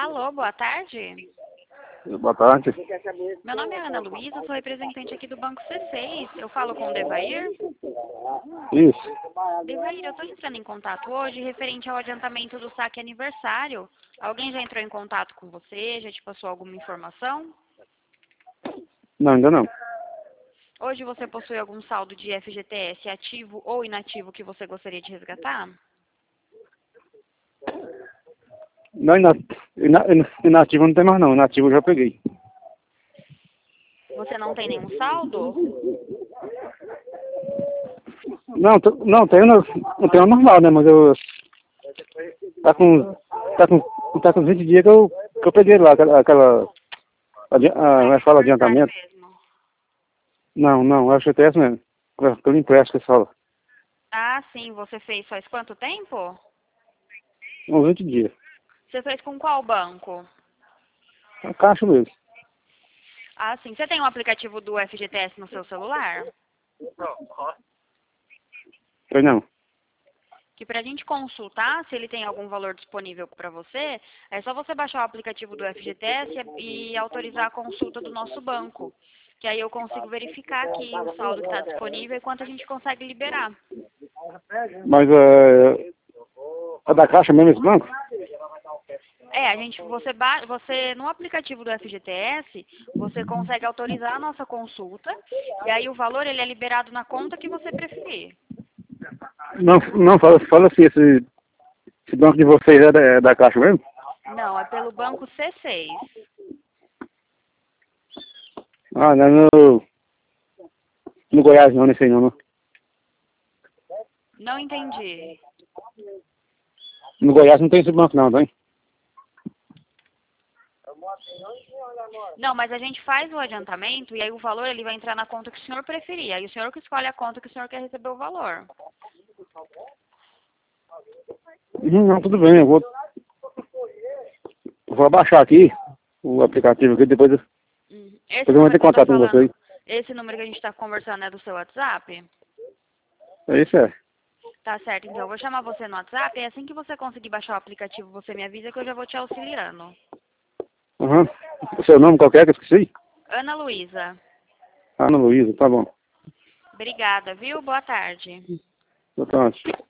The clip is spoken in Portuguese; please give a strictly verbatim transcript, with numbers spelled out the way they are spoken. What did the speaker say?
Alô, boa tarde. Boa tarde. Meu nome é Ana Luísa, sou representante aqui do Banco C seis. Eu falo com o Devair. Isso. Devair, eu estou entrando em contato hoje referente ao adiantamento do saque aniversário. Alguém já entrou em contato com você? Já te passou alguma informação? Não, ainda não. Hoje você possui algum saldo de F G T S ativo ou inativo que você gostaria de resgatar? Não, ina- ina- ina- inativo não tem mais não. Inativo eu já peguei. Você não tem nenhum saldo? Não, t- não tenho, não, não tenho normal, né? Mas eu. Tá com. Tá com. Tá com vinte dias que eu, que eu peguei lá aquela. aquela adi- ah, como é que fala adiantamento? Mesmo. Não, não, F G T S mesmo. Pelo empréstimo que fala. Ah, sim. Você fez faz quanto tempo? Uns vinte dias. Você fez com qual banco? A caixa mesmo. Ah, sim. Você tem um aplicativo do F G T S no seu celular? Foi não. Que para a gente consultar se ele tem algum valor disponível para você, é só você baixar o aplicativo do F G T S e autorizar a consulta do nosso banco. Que aí eu consigo verificar aqui o saldo que está disponível e quanto a gente consegue liberar. Mas é. É da caixa mesmo esse banco? É, a gente, você, ba- você no aplicativo do F G T S, você consegue autorizar a nossa consulta e aí o valor ele é liberado na conta que você preferir. Não, não, fala, fala assim, esse, esse banco de vocês é da, é da caixa mesmo? Não, é pelo banco C seis. Ah, não é no, no Goiás não, nesse aí não, não. Não entendi. No Goiás não tem esse banco não, tem? Não, mas a gente faz o adiantamento e aí o valor ele vai entrar na conta que o senhor preferir. Aí o senhor que escolhe a conta que o senhor quer receber o valor. Hum, Não, tudo bem, eu vou, eu vou abaixar aqui o aplicativo aqui, depois, eu- Uhum. depois Esse eu vou número ter que eu tô contato com falando, vocês. esse número que a gente está conversando é do seu WhatsApp? É isso, é. Tá certo, então eu vou chamar você no WhatsApp e assim que você conseguir baixar o aplicativo, você me avisa que eu já vou te auxiliando. Aham. O seu nome qualquer que eu esqueci? Ana Luísa. Ana Luísa, tá bom. Obrigada, viu? Boa tarde. Boa tarde.